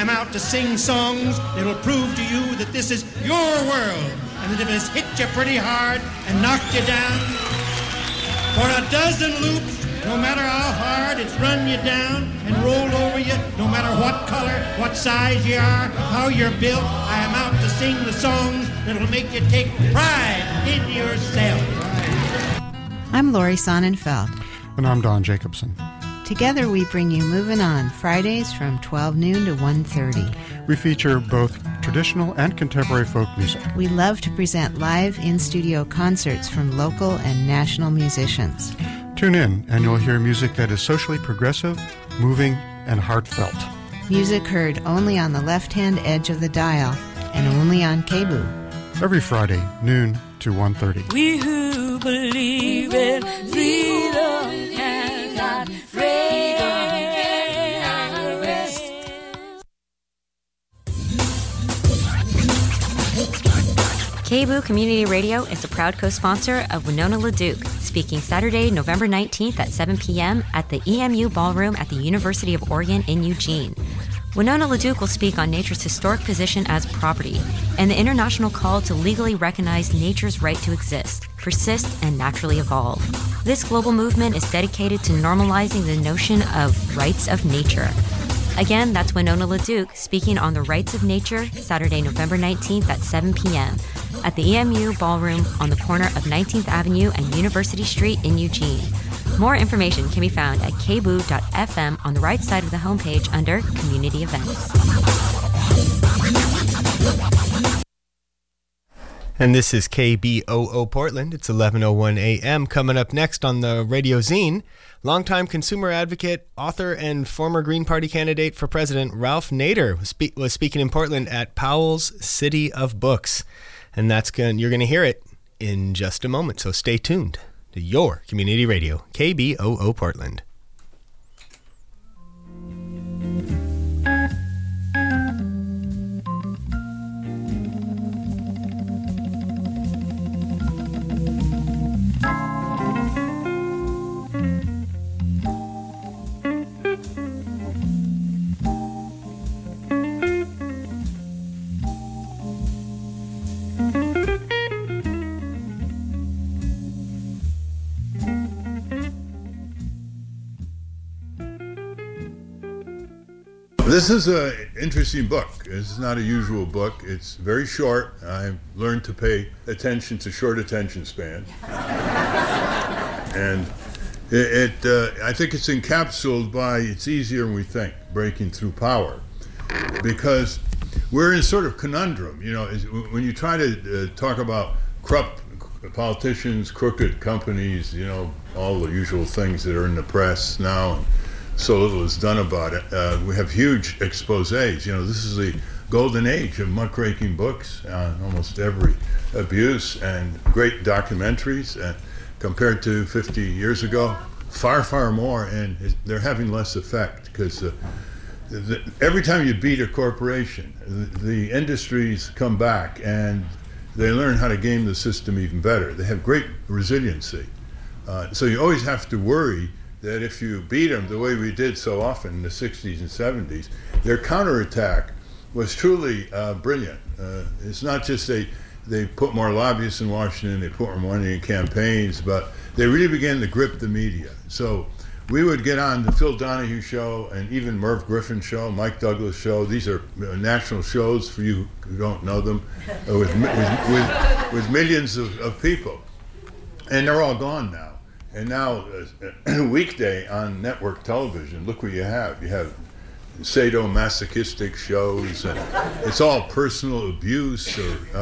I'm out to sing songs that'll prove to you that this is your world, and that if it's hit you pretty hard and knocked you down, for a dozen loops, no matter how hard it's run you down and rolled over you, no matter what color, what size you are, how you're built, I am out to sing the songs that'll make you take pride in yourself. I'm Lori Sonnenfeld. And I'm Don Jacobson. Together we bring you Moving On, Fridays from 12 noon to 1:30. We feature both traditional and contemporary folk music. We love to present live in-studio concerts from local and national musicians. Tune in and you'll hear music that is socially progressive, moving, and heartfelt. Music heard only on the left-hand edge of the dial and only on KBOO. Every Friday, noon to 1:30. We who believe in freedom cannot rest. KBOO Community Radio is a proud co-sponsor of Winona LaDuke, speaking Saturday, November 19th at 7 p.m. at the EMU Ballroom at the University of Oregon in Eugene. Winona LaDuke will speak on nature's historic position as property and the international call to legally recognize nature's right to exist, persist, and naturally evolve. This global movement is dedicated to normalizing the notion of rights of nature. Again, that's Winona LaDuke speaking on the rights of nature Saturday, November 19th at 7 p.m. at the EMU Ballroom on the corner of 19th Avenue and University Street in Eugene. More information can be found at kboo.fm on the right side of the homepage under Community Events. And this is KBOO Portland. It's 11:01 a.m. Coming up next on the Radio Zine, longtime consumer advocate, author, and former Green Party candidate for president Ralph Nader was speaking in Portland at Powell's City of Books. And you're going to hear it in just a moment, so stay tuned to your community radio, KBOO Portland. This is an interesting book. This is not a usual book. It's very short. I've learned to pay attention to short attention spans. And I think it's encapsulated by It's Easier Than We Think, Breaking Through Power. Because we're in a sort of conundrum. You know, when you try to talk about corrupt politicians, crooked companies, you know, all the usual things that are in the press now, and so little is done about it. We have huge exposés. You know, this is the golden age of muckraking books on almost every abuse, and great documentaries. Compared to 50 years ago, far, far more, and they're having less effect because every time you beat a corporation, the industries come back and they learn how to game the system even better. They have great resiliency. So you always have to worry that if you beat them the way we did so often in the 60s and 70s, their counterattack was truly brilliant. It's not just they put more lobbyists in Washington, they put more money in campaigns, but they really began to grip the media. So we would get on the Phil Donahue show and even Merv Griffin show, Mike Douglas show. These are national shows for you who don't know them, with millions of people. And they're all gone now. And now, weekday on network television, look what you have. You have sadomasochistic shows, and it's all personal abuse,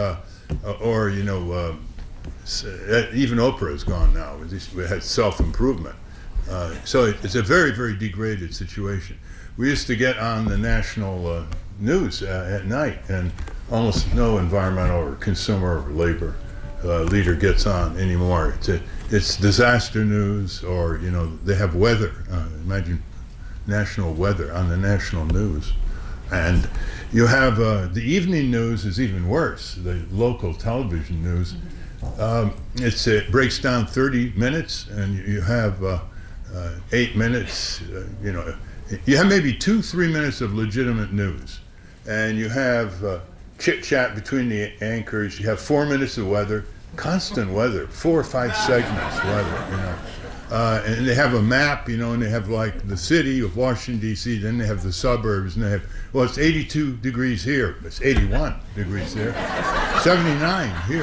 or you know, even Oprah is gone now. We had self-improvement. So it's a very, very degraded situation. We used to get on the national news at night, and almost no environmental or consumer or labor leader gets on anymore. It's disaster news, or you know, they have weather. Imagine national weather on the national news, and you have the evening news is even worse. The local television news, it breaks down 30 minutes, and you have 8 minutes. You know, you have maybe 2-3 minutes of legitimate news, and you have chit-chat between the anchors. You have 4 minutes of weather, constant weather, 4 or 5 segments weather, you know. And they have a map, you know, and they have like the city of Washington, D.C., then they have the suburbs, and they have, well, it's 82 degrees here, it's 81 degrees there, 79 here.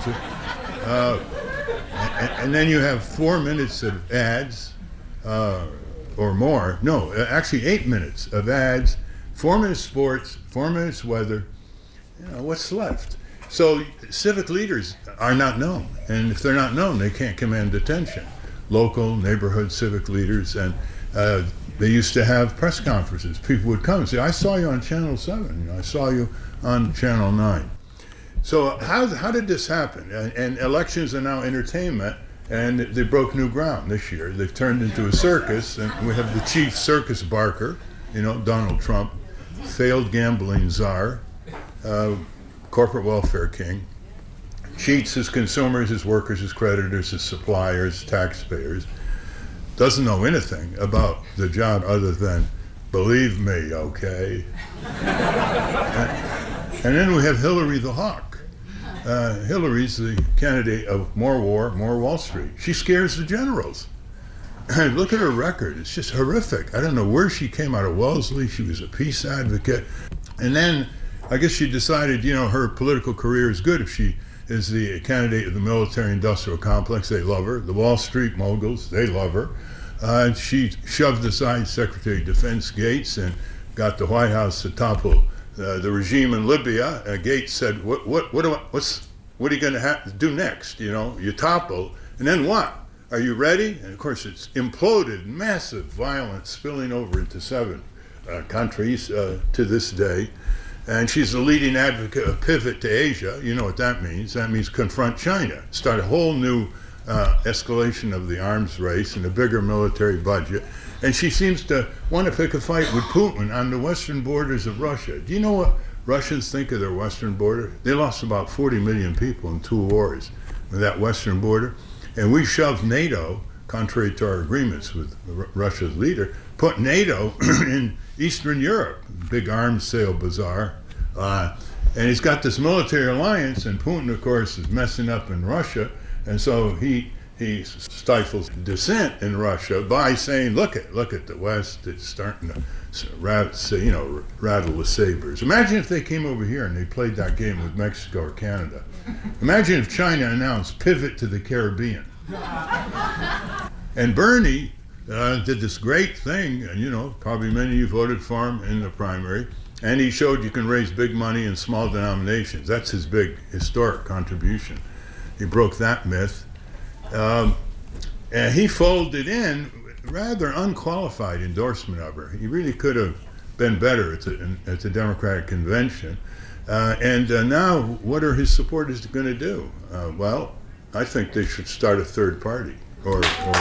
And then you have 4 minutes of ads, or more. No, actually 8 minutes of ads, 4 minutes sports, 4 minutes weather. You know, what's left? So civic leaders are not known, and if they're not known, they can't command attention. Local, neighborhood civic leaders, and they used to have press conferences. People would come and say, I saw you on Channel 7, you know, I saw you on Channel 9. So how did this happen? And elections are now entertainment, and they broke new ground this year. They've turned into a circus, and we have the chief circus barker, you know, Donald Trump, failed gambling czar, corporate welfare king, cheats his consumers, his workers, his creditors, his suppliers, taxpayers, doesn't know anything about the job other than, believe me, okay? And then we have Hillary the Hawk. Hillary's the candidate of more war, more Wall Street. She scares the generals. Look at her record, it's just horrific. I don't know where she came out of Wellesley. She was a peace advocate. And then I guess she decided, you know, her political career is good if she is the candidate of the military-industrial complex. They love her. The Wall Street moguls, they love her. She shoved aside Secretary of Defense Gates and got the White House to topple the regime in Libya. Gates said, what are you going to do next? You know, you topple, and then what? Are you ready? And of course, it's imploded, massive violence spilling over into 7 countries to this day. And she's the leading advocate of pivot to Asia. You know what that means. That means confront China, start a whole new escalation of the arms race and a bigger military budget. And she seems to want to pick a fight with Putin on the western borders of Russia. Do you know what Russians think of their western border? They lost about 40 million people in 2 wars with that western border. And we shoved NATO, contrary to our agreements with Russia's leader, put NATO in Eastern Europe, big arms sale bazaar. And he's got this military alliance, and Putin, of course, is messing up in Russia. And so he stifles dissent in Russia by saying, look at the West, it's starting to rattle the sabers. Imagine if they came over here and they played that game with Mexico or Canada. Imagine if China announced pivot to the Caribbean. And Bernie did this great thing, and you know, probably many of you voted for him in the primary, and he showed you can raise big money in small denominations. That's his big historic contribution. He broke that myth. And he folded in rather unqualified endorsement of her. He really could have been better at the Democratic convention. And now, what are his supporters going to do? Well, I think they should start a third party, or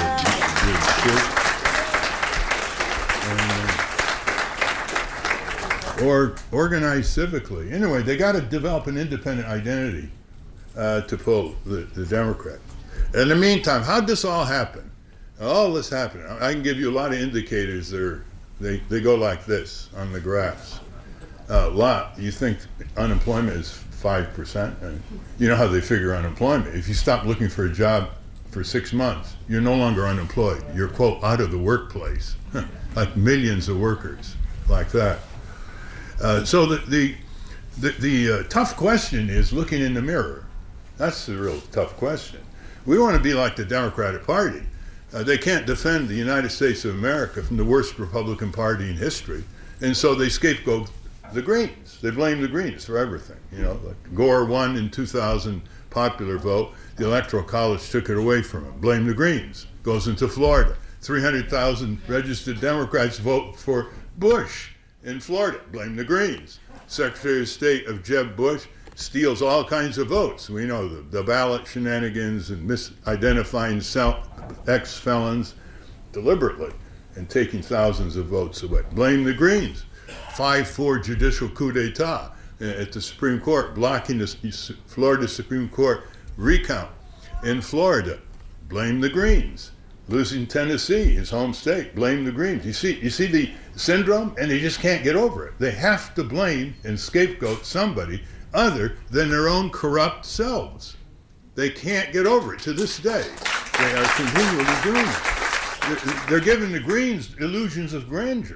organize civically. Anyway, they got to develop an independent identity to pull the Democrat. In the meantime, how'd this all happen? All this happened. I can give you a lot of indicators that they go like this on the graphs. You think unemployment is 5%? And you know how they figure unemployment. If you stop looking for a job for 6 months, you're no longer unemployed. You're, quote, out of the workplace. Like millions of workers like that. So the tough question is looking in the mirror. That's the real tough question. We want to be like the Democratic Party. They can't defend the United States of America from the worst Republican Party in history, and so they scapegoat the Greens. They blame the Greens for everything. You know, like Gore won in 2000 popular vote. The Electoral College took it away from him. Blame the Greens. Goes into Florida. 300,000 registered Democrats vote for Bush in Florida. Blame the Greens. Secretary of State of Jeb Bush steals all kinds of votes. We know the ballot shenanigans and misidentifying ex-felons deliberately and taking thousands of votes away. Blame the Greens. 5-4 judicial coup d'etat at the Supreme Court, blocking the Florida Supreme Court recount in Florida. Blame the Greens. Losing Tennessee, his home state, blame the Greens. You see the syndrome, and they just can't get over it. They have to blame and scapegoat somebody other than their own corrupt selves. They can't get over it. To this day, they are continually doing it. They're giving the Greens illusions of grandeur.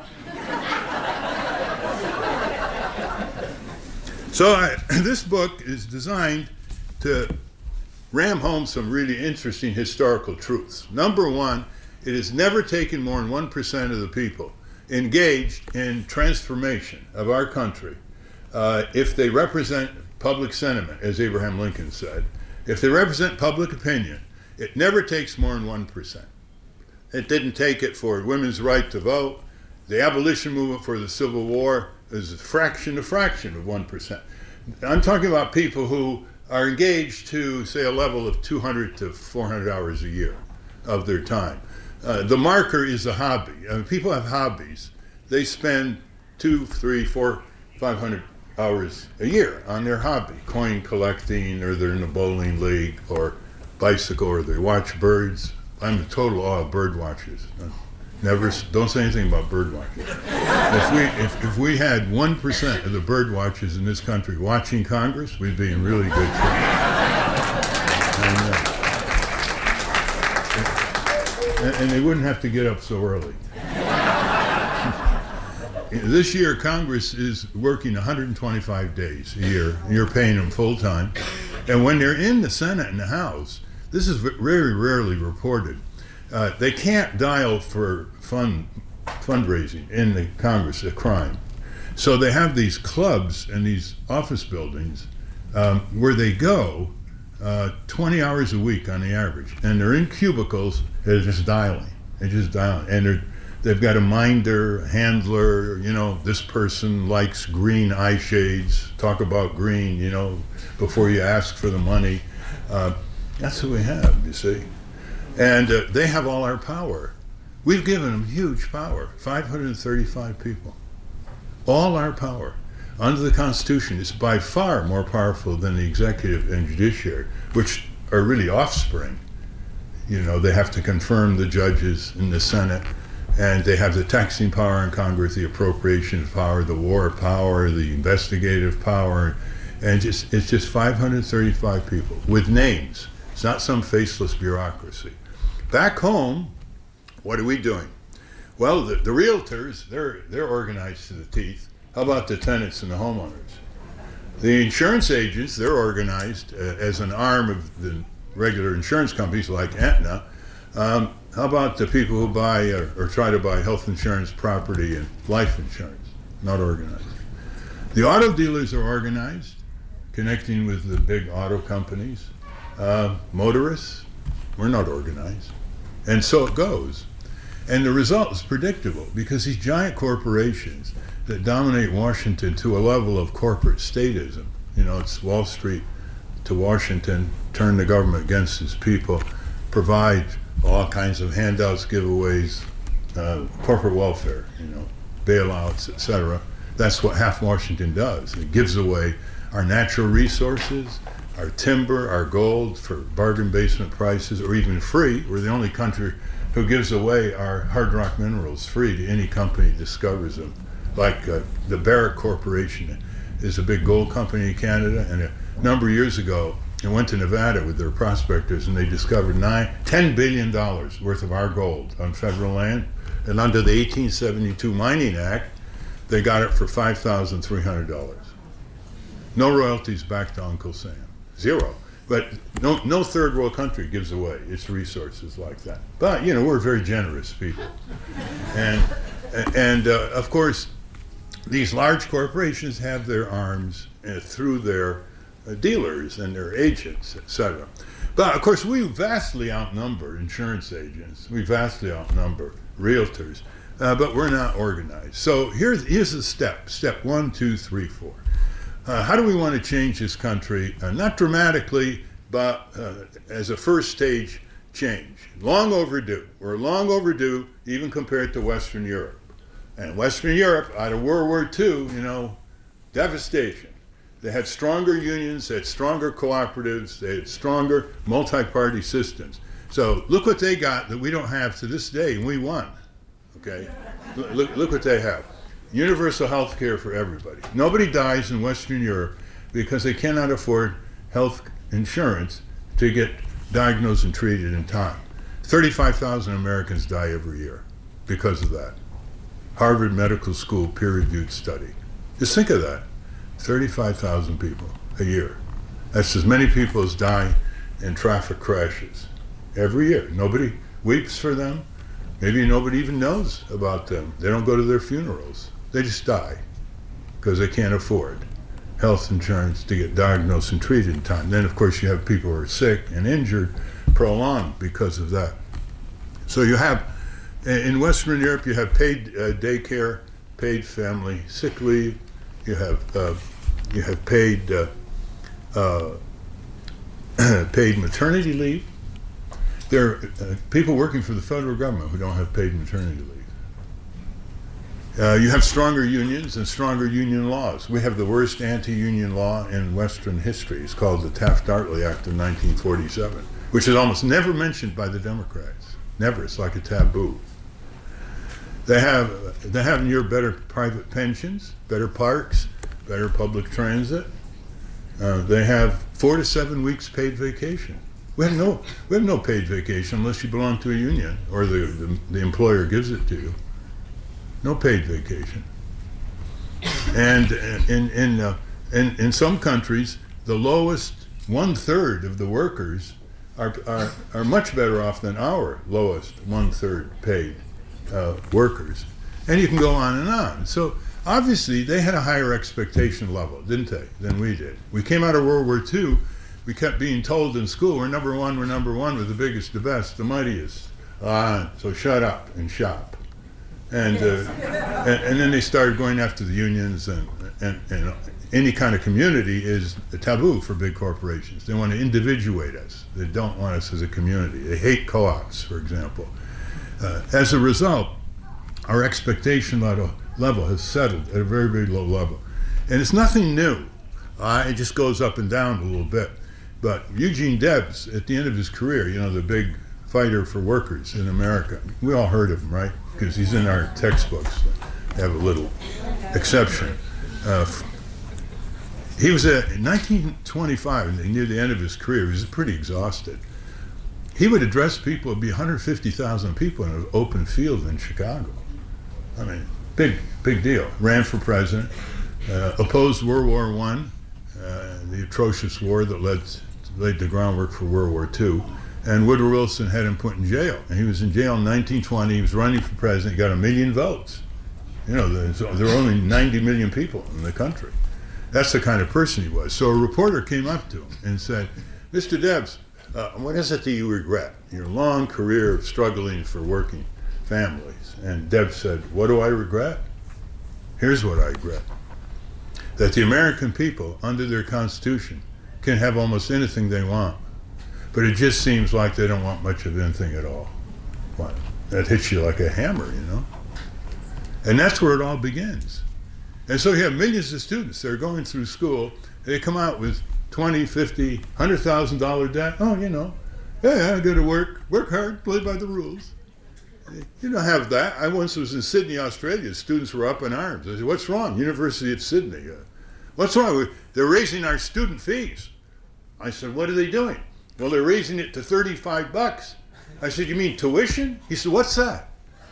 So this book is designed to ram home some really interesting historical truths. Number one, it has never taken more than 1% of the people engaged in transformation of our country if they represent public sentiment, as Abraham Lincoln said. If they represent public opinion, it never takes more than 1%. It didn't take it for women's right to vote. The abolition movement for the Civil War is a fraction of 1%. I'm talking about people who are engaged to, say, a level of 200 to 400 hours a year of their time. The marker is a hobby. People have hobbies. They spend 200, 300, 400, 500 hours a year on their hobby, coin collecting, or they're in a bowling league, or bicycle, or they watch birds. I'm a total awe of bird watchers. Don't say anything about bird watching. If we had 1% of the bird watchers in this country watching Congress, we'd be in really good shape. And they wouldn't have to get up so early. This year, Congress is working 125 days a year, and you're paying them full time. And when they're in the Senate and the House, this is very rarely reported. They can't dial for fundraising in the Congress, a crime. So they have these clubs and these office buildings where they go 20 hours a week on the average. And they're in cubicles, they're just dialing. And they've got a minder, a handler, this person likes green eye shades, talk about green, before you ask for the money. That's what we have, you see. And they have all our power. We've given them huge power, 535 people. All our power. Under the Constitution, it's by far more powerful than the executive and judiciary, which are really offspring. They have to confirm the judges in the Senate, and they have the taxing power in Congress, the appropriations power, the war power, the investigative power, and it's just 535 people with names. It's not some faceless bureaucracy. Back home, what are we doing? Well, the realtors, they're organized to the teeth. How about the tenants and the homeowners? The insurance agents, they're organized as an arm of the regular insurance companies like Aetna. How about the people who buy or try to buy health insurance, property, and life insurance? Not organized. The auto dealers are organized, connecting with the big auto companies. Motorists, we're not organized. And so it goes. And the result is predictable because these giant corporations that dominate Washington to a level of corporate statism, it's Wall Street to Washington, turn the government against its people, provide all kinds of handouts, giveaways, corporate welfare, bailouts, etc. That's what half Washington does. It gives away our natural resources, our timber, our gold for bargain basement prices, or even free. We're the only country who gives away our hard rock minerals free to any company that discovers them. Like the Barrick Corporation is a big gold company in Canada, and a number of years ago, they went to Nevada with their prospectors, and they discovered $10 billion worth of our gold on federal land. And under the 1872 Mining Act, they got it for $5,300. No royalties back to Uncle Sam. Zero. But no third world country gives away its resources like that. But, we're very generous people. And of course, these large corporations have their arms through their dealers and their agents, etc. But of course, we vastly outnumber insurance agents. We vastly outnumber realtors, but we're not organized. So here's the step 1, 2, 3, 4. How do we want to change this country? Not dramatically, but as a first stage change. Long overdue. We're long overdue, even compared to Western Europe. And Western Europe, out of World War II, devastation. They had stronger unions, they had stronger cooperatives, they had stronger multi-party systems. So look what they got that we don't have to this day, and we won. Okay? Look what they have. Universal health care for everybody. Nobody dies in Western Europe because they cannot afford health insurance to get diagnosed and treated in time. 35,000 Americans die every year because of that. Harvard Medical School peer-reviewed study. Just think of that. 35,000 people a year. That's as many people as die in traffic crashes every year. Nobody weeps for them. Maybe nobody even knows about them. They don't go to their funerals. They just die because they can't afford health insurance to get diagnosed and treated in time. Then, of course, you have people who are sick and injured, prolonged because of that. So you have, in Western Europe, you have paid daycare, paid family sick leave. You have paid paid maternity leave. There are people working for the federal government who don't have paid maternity leave. You have stronger unions and stronger union laws. We have the worst anti-union law in Western history. It's called the Taft-Hartley Act of 1947, which is almost never mentioned by the Democrats. Never. It's like a taboo. They have in Europe better private pensions, better parks, better public transit. They have 4 to 7 weeks paid vacation. We have no paid vacation unless you belong to a union or the employer gives it to you. No paid vacation. And in some countries, the lowest 1/3 of the workers are much better off than our lowest 1/3 paid workers. And you can go on and on. So obviously they had a higher expectation level, didn't they, than we did. We came out of World War II, we kept being told in school, we're number one, we're the biggest, the best, the mightiest. So shut up and shop. And then they started going after the unions, and any kind of community is a taboo for big corporations. They want to individuate us. They don't want us as a community. They hate co-ops, for example. As a result, our expectation level has settled at a very, very low level. And it's nothing new. It just goes up and down a little bit. But Eugene Debs, at the end of his career, the big fighter for workers in America, we all heard of him, right? Because he's in our textbooks. They have a little exception. He was in 1925, near the end of his career, he was pretty exhausted. He would address people, it'd be 150,000 people in an open field in Chicago. I mean, big deal. Ran for president, opposed World War I, the atrocious war that laid the groundwork for World War II. And Woodrow Wilson had him put in jail. And he was in jail in 1920. He was running for president. He got 1 million votes. There were only 90 million people in the country. That's the kind of person he was. So a reporter came up to him and said, Mr. Debs, what is it that you regret? Your long career of struggling for working families. And Debs said, what do I regret? Here's what I regret. That the American people, under their Constitution, can have almost anything they want. But it just seems like they don't want much of anything at all. What? That hits you like a hammer, And that's where it all begins. And so you have millions of students that are going through school. They come out with $20,000, $50,000, $100,000 debt. Oh, I go to work hard, play by the rules. You don't have that. I once was in Sydney, Australia. Students were up in arms. I said, what's wrong? University of Sydney. What's wrong? They're raising our student fees. I said, what are they doing? Well, they're raising it to $35. I said, you mean tuition? He said, what's that?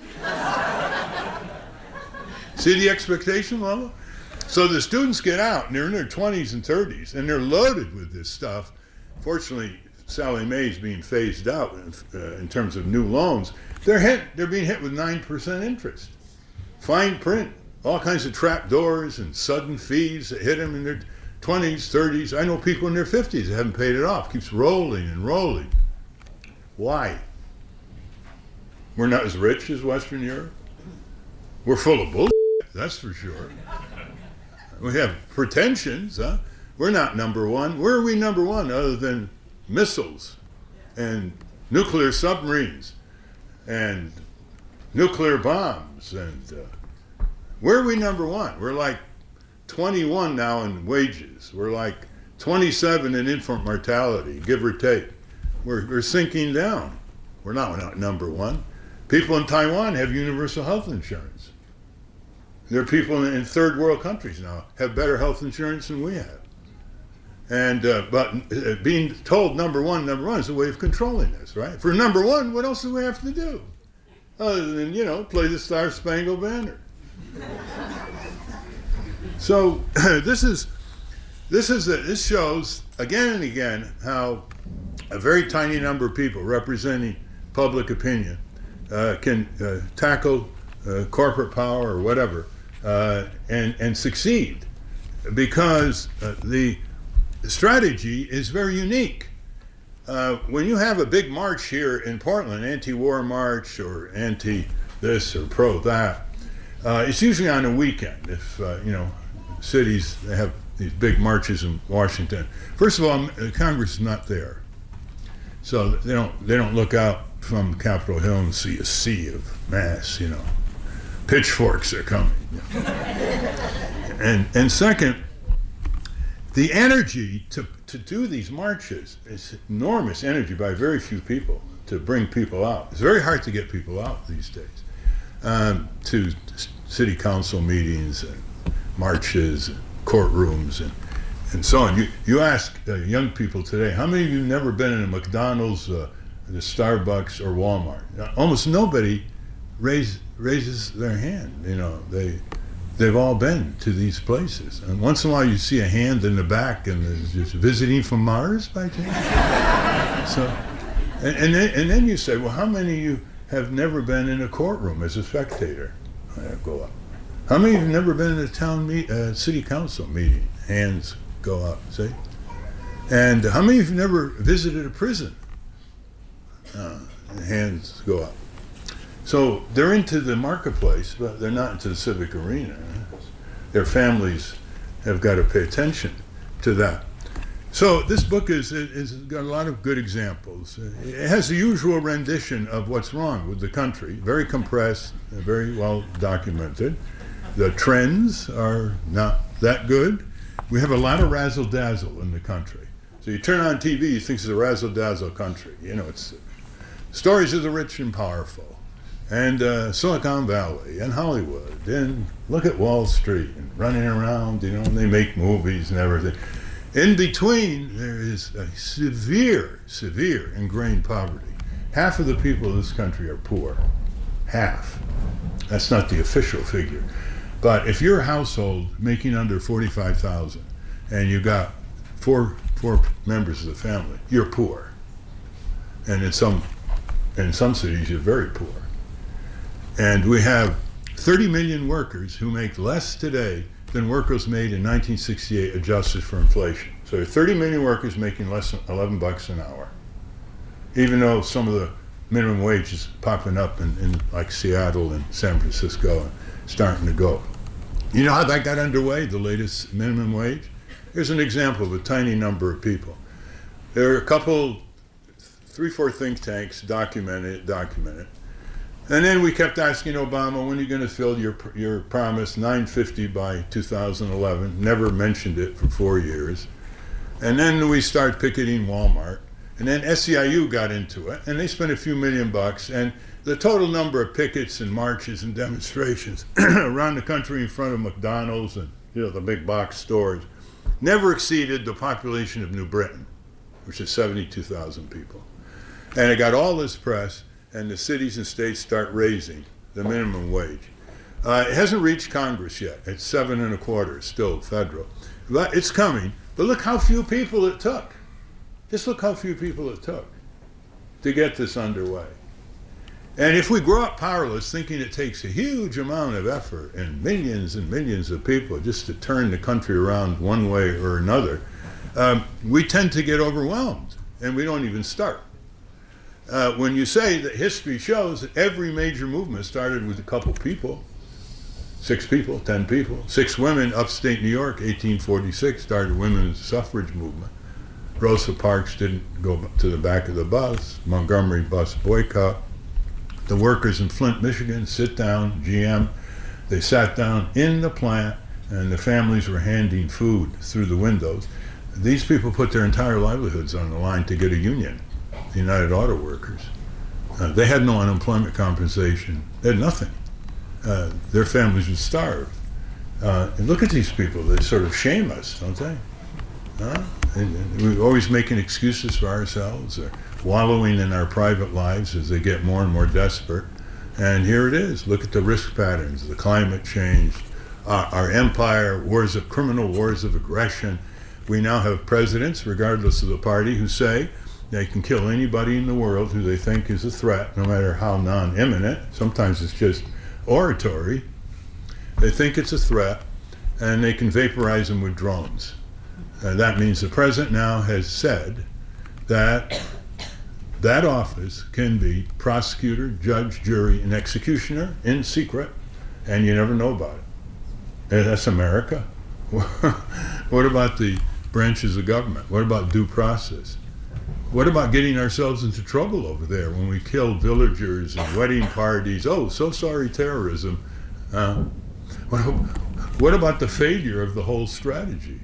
See the expectation level? So the students get out, and they're in their 20s and 30s, and they're loaded with this stuff. Fortunately, Sallie Mae's being phased out in terms of new loans. They're being hit with 9% interest. Fine print, all kinds of trap doors and sudden fees that hit them in their 20s, 30s. I know people in their 50s that haven't paid it off. Keeps rolling and rolling. Why? We're not as rich as Western Europe. We're full of bullshit, that's for sure. We have pretensions, huh? We're not number one. Where are we number one other than missiles and nuclear submarines and nuclear bombs? And where are we number one? We're like 21 now in wages. We're like 27 in infant mortality, give or take. We're sinking down. We're not number one. People in Taiwan have universal health insurance. There are people in third world countries now have better health insurance than we have. And but being told number one is a way of controlling this, right? For number one, what else do we have to do? Other than, play the Star Spangled Banner. So this shows again and again how a very tiny number of people representing public opinion can tackle corporate power or whatever and succeed, because the strategy is very unique. When you have a big march here in Portland, anti-war march or anti-this or pro-that, it's usually on a weekend. If cities have these big marches in Washington, first of all, Congress is not there, so they don't look out from Capitol Hill and see a sea of mass. Pitchforks are coming. And second, the energy to do these marches is enormous energy by very few people to bring people out. It's very hard to get people out these days to city council meetings and marches and courtrooms and so on. You ask young people today, how many of you have never been in a McDonald's, the Starbucks, or Walmart? Almost nobody raises their hand. They've all been to these places. And once in a while you see a hand in the back and it's just visiting from Mars by chance. So, and then you say, well, how many of you have never been in a courtroom as a spectator? Go up. How many have never been in a city council meeting? Hands go up, see? And how many have never visited a prison? Hands go up. So they're into the marketplace, but they're not into the civic arena. Their families have got to pay attention to that. So this book is got a lot of good examples. It has the usual rendition of what's wrong with the country, very compressed, very well documented. The trends are not that good. We have a lot of razzle-dazzle in the country. So you turn on TV, you think it's a razzle-dazzle country. It's stories of the rich and powerful, and Silicon Valley, and Hollywood, and look at Wall Street, and running around, and they make movies and everything. In between, there is a severe ingrained poverty. Half of the people of this country are poor. Half. That's not the official figure. But if you're a household making under $45,000 and you got four members of the family, you're poor. And in some cities, you're very poor. And we have 30 million workers who make less today than workers made in 1968 adjusted for inflation. So there are 30 million workers making less than $11 an hour, even though some of the minimum wage is popping up in like Seattle and San Francisco and starting to go. You know how that got underway, the latest minimum wage? Here's an example of a tiny number of people. There are 3-4 think tanks document it. And then we kept asking Obama, when are you going to fill your promise, $9.50 by 2011? Never mentioned it for 4 years. And then we started picketing Walmart. And then SEIU got into it, and they spent a few $1 million. And the total number of pickets and marches and demonstrations around the country in front of McDonald's and the big box stores never exceeded the population of New Britain, which is 72,000 people. And it got all this press, and the cities and states start raising the minimum wage. It hasn't reached Congress yet. It's 7.25, it's still federal. But it's coming. But look how few people it took. Just look how few people it took to get this underway. And if we grow up powerless, thinking it takes a huge amount of effort and millions of people just to turn the country around one way or another, we tend to get overwhelmed, and we don't even start. When you say that history shows that every major movement started with a couple people, 6 people, 10 people, 6 women, upstate New York, 1846, started the women's suffrage movement. Rosa Parks didn't go to the back of the bus. Montgomery bus boycott. The workers in Flint, Michigan, sit down, GM. They sat down in the plant, and the families were handing food through the windows. These people put their entire livelihoods on the line to get a union, the United Auto Workers. They had no unemployment compensation. They had nothing. Their families would starve. And look at these people. They sort of shame us, don't they? And we're always making excuses for ourselves or wallowing in our private lives as they get more and more desperate. And here it is. Look at the risk patterns, the climate change, our empire, criminal wars of aggression. We now have presidents, regardless of the party, who say they can kill anybody in the world who they think is a threat, no matter how non-imminent. Sometimes it's just oratory. They think it's a threat, and they can vaporize them with drones. That means the president now has said that that office can be prosecutor, judge, jury, and executioner in secret, and you never know about it. And that's America. What about the branches of government? What about due process? What about getting ourselves into trouble over there when we kill villagers and wedding parties? Oh, so sorry, terrorism. What about the failure of the whole strategy?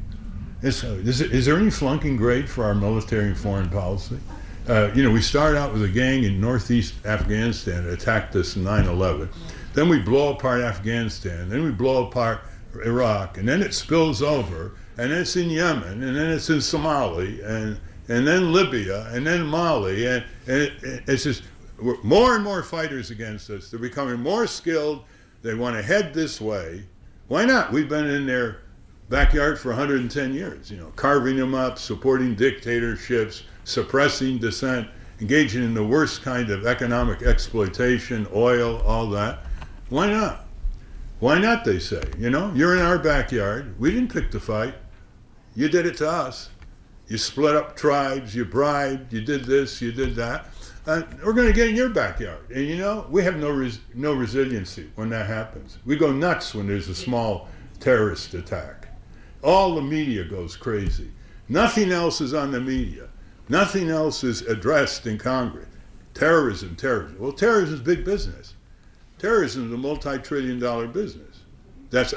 Is there any flunking grade for our military and foreign policy? We start out with a gang in northeast Afghanistan that attacked us in 9/11. Then we blow apart Afghanistan. Then we blow apart Iraq. And then it spills over. And then it's in Yemen. And then it's in Somalia. And then Libya. And then Mali. And it's just more and more fighters against us. They're becoming more skilled. They want to head this way. Why not? We've been in their backyard for 110 years, carving them up, supporting dictatorships, suppressing dissent, engaging in the worst kind of economic exploitation, oil, all that. Why not? Why not, they say. You're in our backyard. We didn't pick the fight. You did it to us. You split up tribes, you bribed, you did this, you did that. We're going to get in your backyard. And we have no resiliency when that happens. We go nuts when there's a small terrorist attack. All the media goes crazy. Nothing else is on the media. Nothing else is addressed in Congress. Terrorism. Well, terrorism is big business. Terrorism is a multi-trillion-dollar business. That's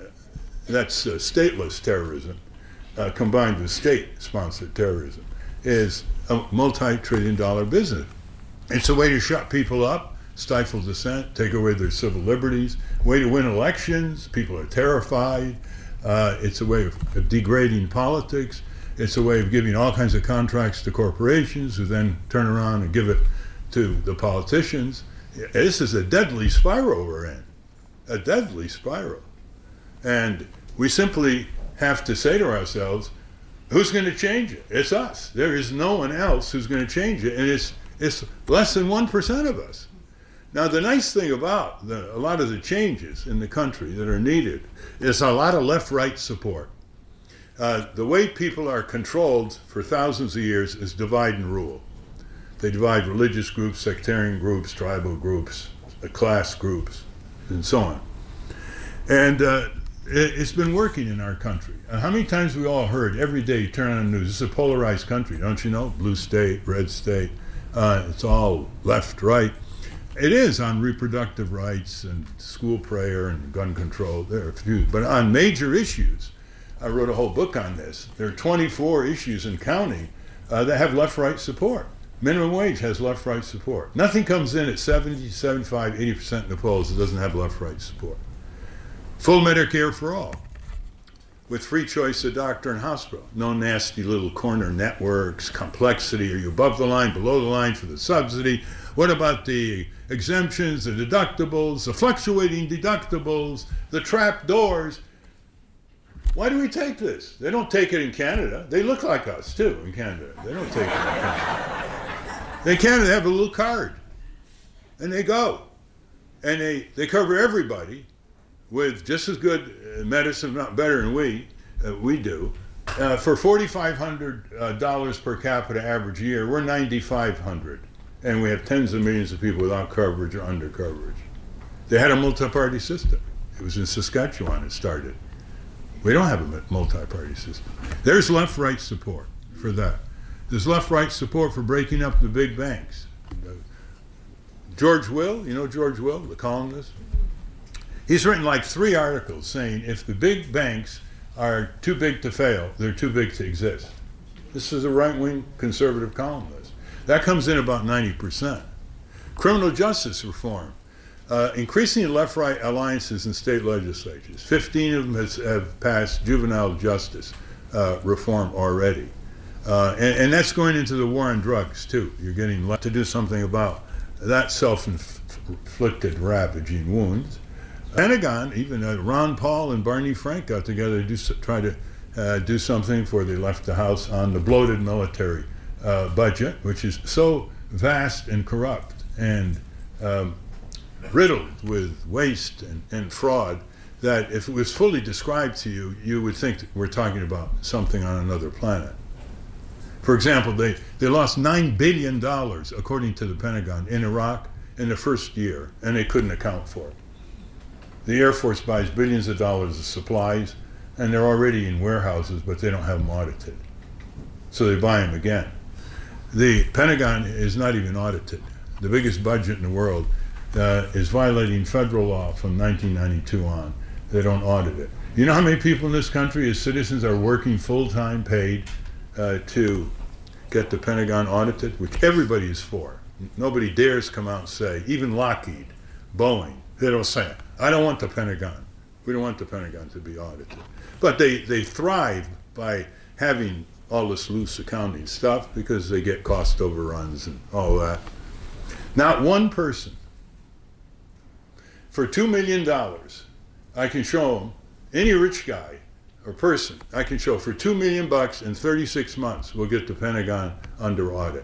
stateless terrorism combined with state-sponsored terrorism is a multi-trillion-dollar business. It's a way to shut people up, stifle dissent, take away their civil liberties, way to win elections. People are terrified. It's a way of degrading politics. It's a way of giving all kinds of contracts to corporations who then turn around and give it to the politicians. This is a deadly spiral we're in, a deadly spiral. And we simply have to say to ourselves, who's going to change it? It's us. There is no one else who's going to change it, and it's less than 1% of us. Now, the nice thing about a lot of the changes in the country that are needed is a lot of left-right support. The way people are controlled for thousands of years is divide and rule. They divide religious groups, sectarian groups, tribal groups, class groups, and so on. And it's been working in our country. How many times have we all heard every day, you turn on the news, it's a polarized country, don't you know? Blue state, red state, it's all left, right. It is on reproductive rights and school prayer and gun control. There are a few, but on major issues, I wrote a whole book on this. There are 24 issues in counting that have left-right support. Minimum wage has left-right support. Nothing comes in at 70, 75, 80% in the polls that doesn't have left-right support. Full Medicare for all, with free choice of doctor and hospital. No nasty little corner networks, complexity. Are you above the line, below the line for the subsidy? What about the exemptions, the deductibles, the fluctuating deductibles, the trap doors? Why do we take this? They don't take it in Canada. They look like us, too, in Canada. They don't take it in Canada. In Canada, they have a little card, and they go. And they cover everybody with just as good medicine, not better than we do, for $4,500 per capita average year. We're $9,500, and we have tens of millions of people without coverage or under coverage. They had a multi-party system. It was in Saskatchewan it started. We don't have a multi-party system. There's left-right support for that. There's left-right support for breaking up the big banks. George Will, you know George Will, the columnist? He's written like 3 articles saying if the big banks are too big to fail, they're too big to exist. This is a right-wing conservative columnist. That comes in about 90%. Criminal justice reform. Increasing left-right alliances in state legislatures. 15 of them have passed juvenile justice reform already. And that's going into the war on drugs, too. You're getting left to do something about that self-inflicted ravaging wounds. Pentagon, even Ron Paul and Barney Frank got together to try to do something before they left the House on the bloated military budget, which is so vast and corrupt and riddled with waste and fraud that if it was fully described to you, you would think that we're talking about something on another planet. For example, they lost $9 billion, according to the Pentagon, in Iraq in the first year, and they couldn't account for it. The Air Force buys billions of dollars of supplies, and they're already in warehouses, but they don't have them audited. So they buy them again. The Pentagon is not even audited. The biggest budget in the world is violating federal law from 1992 on. They don't audit it. You know how many people in this country as citizens are working full-time paid to get the Pentagon audited, which everybody is for. Nobody dares come out and say, even Lockheed, Boeing, they don't say, I don't want the Pentagon. We don't want the Pentagon to be audited. But they thrive by having all this loose accounting stuff because they get cost overruns and all that. Not one person. For $2 million, I can show them, any rich guy or person, I can show for $2 million in 36 months, we'll get the Pentagon under audit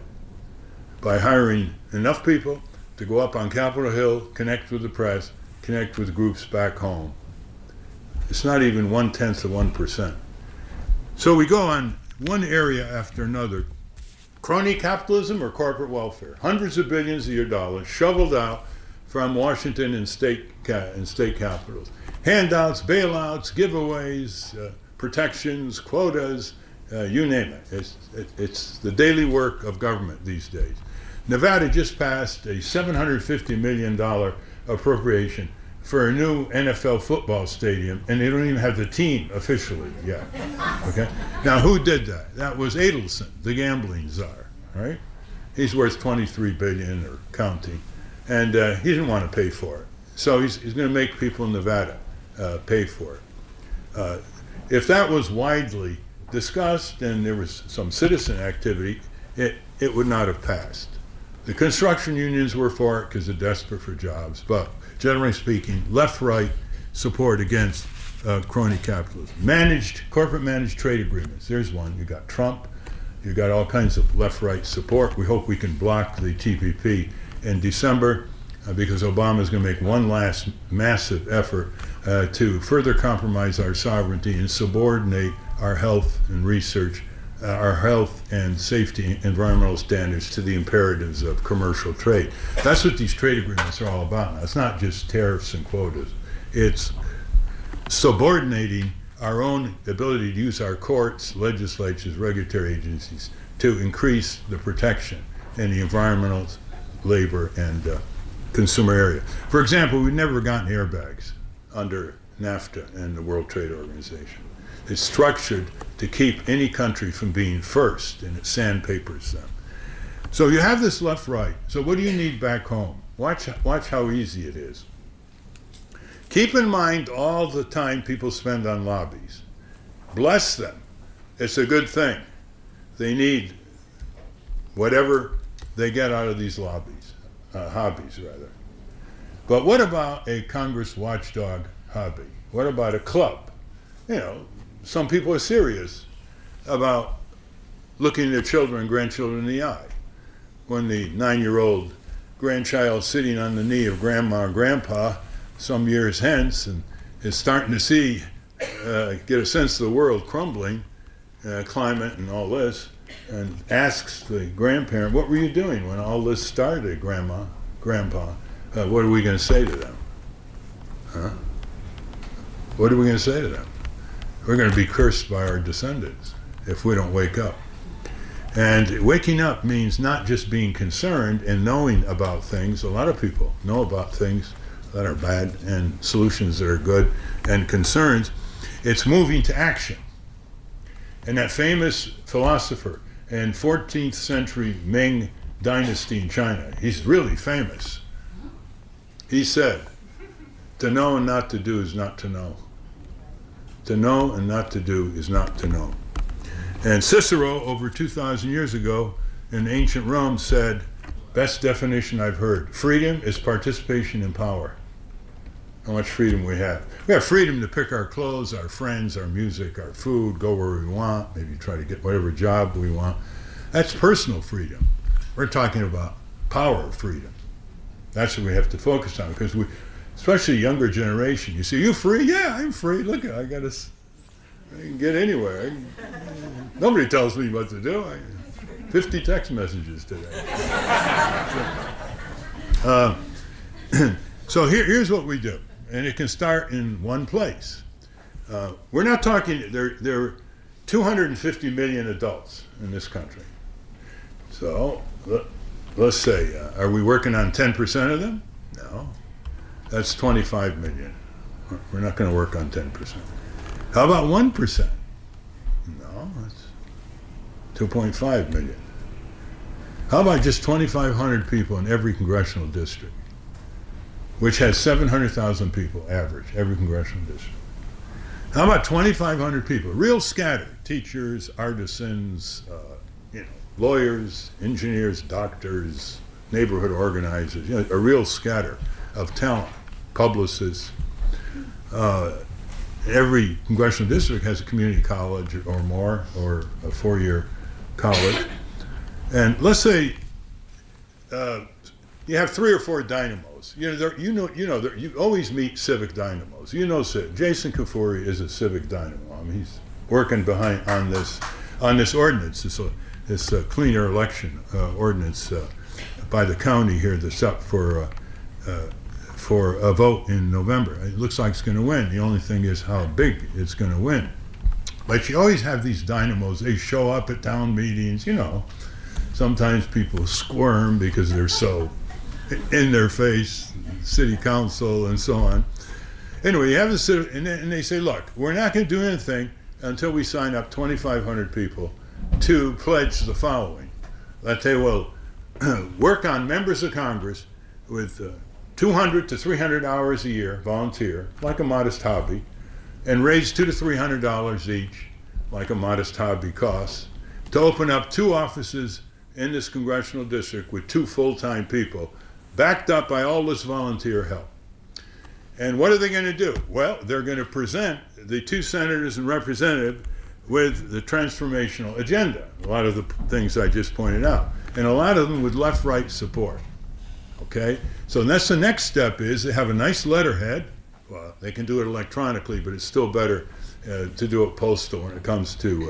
by hiring enough people to go up on Capitol Hill, connect with the press, connect with groups back home. It's not even 0.1%. So we go on one area after another. Crony capitalism or corporate welfare. Hundreds of billions of your dollars shoveled out from Washington and state capitals. Handouts, bailouts, giveaways, protections, quotas, you name it. It's the daily work of government these days. Nevada just passed a $750 million appropriation for a new NFL football stadium, and they don't even have the team officially yet. Okay? Now, who did that? That was Adelson, the gambling czar, right? He's worth $23 billion or counting, and he didn't want to pay for it. So he's going to make people in Nevada pay for it. If that was widely discussed and there was some citizen activity, it would not have passed. The construction unions were for it because they're desperate for jobs, but generally speaking, left-right support against crony capitalism. Corporate managed trade agreements. There's one. You got Trump. You got all kinds of left-right support. We hope we can block the TPP in December because Obama is going to make one last massive effort to further compromise our sovereignty and subordinate our health and research, our health and safety environmental standards to the imperatives of commercial trade. That's what these trade agreements are all about now. It's not just tariffs and quotas. It's subordinating our own ability to use our courts, legislatures, regulatory agencies to increase the protection in the environmental, labor, and consumer area. For example, we've never gotten airbags under NAFTA and the World Trade Organization. It's structured to keep any country from being first, and it sandpapers them. So you have this left-right. So what do you need back home? Watch how easy it is. Keep in mind all the time people spend on lobbies. Bless them. It's a good thing. They need whatever they get out of these hobbies rather. But what about a Congress watchdog hobby? What about a club? You know, some people are serious about looking their children and grandchildren in the eye. When the 9-year-old grandchild sitting on the knee of grandma or grandpa some years hence and is starting to see, get a sense of the world crumbling, climate and all this, and asks the grandparent, what were you doing when all this started, grandma, grandpa? What are we going to say to them? Huh? What are we going to say to them? We're going to be cursed by our descendants if we don't wake up. And waking up means not just being concerned and knowing about things. A lot of people know about things that are bad and solutions that are good and concerns. It's moving to action. And that famous philosopher and 14th century Ming dynasty in China. He's really famous. He said, to know and not to do is not to know. To know and not to do is not to know. And Cicero, over 2,000 years ago, in ancient Rome said, best definition I've heard, freedom is participation in power. How much freedom we have. We have freedom to pick our clothes, our friends, our music, our food, go where we want, maybe try to get whatever job we want. That's personal freedom. We're talking about power freedom. That's what we have to focus on, because we, especially younger generation, you say, you free? Yeah, I'm free. Look, I can get anywhere. Nobody tells me what to do. 50 text messages today. So here's what we do, and it can start in one place. We're not talking, there are 250 million adults in this country. So let's say, are we working on 10% of them? No. That's 25 million. We're not going to work on 10%. How about 1%? No, that's 2.5 million. How about just 2,500 people in every congressional district, which has 700,000 people average, every congressional district? How about 2,500 people, real scattered, teachers, artisans, lawyers, engineers, doctors, neighborhood organizers, a real scatter of talent, publicists. Every congressional district has a community college or more, or a 4-year college. And let's say you have 3 or 4 dynamos. You always meet civic dynamos. Jason Kafuri is a civic dynamo. I mean, he's working on this ordinance, this cleaner election ordinance by the county here that's up for a vote in November. It looks like it's going to win. The only thing is how big it's going to win. But you always have these dynamos. They show up at town meetings. Sometimes people squirm because they're so in their face, city council and so on. Anyway, you have the city, and they say, look, we're not going to do anything until we sign up 2,500 people to pledge the following. That they will work on members of Congress with 200 to 300 hours a year, volunteer, like a modest hobby, and raise $200 to $300 each, like a modest hobby costs, to open up 2 offices in this congressional district with 2 full-time people, backed up by all this volunteer help. And what are they going to do? Well, they're going to present the 2 senators and representatives with the transformational agenda, a lot of the things I just pointed out, and a lot of them with left-right support. Okay? So that's the next step, is they have a nice letterhead. Well, they can do it electronically, but it's still better to do it postal when it comes to